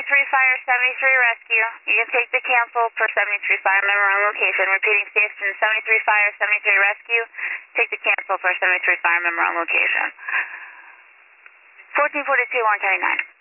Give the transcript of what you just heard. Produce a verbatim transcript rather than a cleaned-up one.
seventy-three Fire, seventy-three Rescue. You can take the cancel per seventy-three Fire member on location. Repeating station seventy-three Fire, seventy-three Rescue. Take the cancel per seventy-three Fire member on location. fourteen forty-two, one twenty-nine.